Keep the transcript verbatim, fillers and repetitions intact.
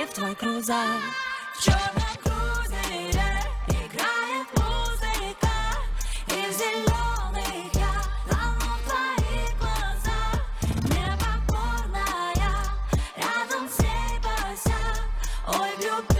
в твой крузак. В черном крузере играет музыка, и в зеленых я тону в твоих глазах. Непокорная, рядом всей босяк. Ой, влюбленная.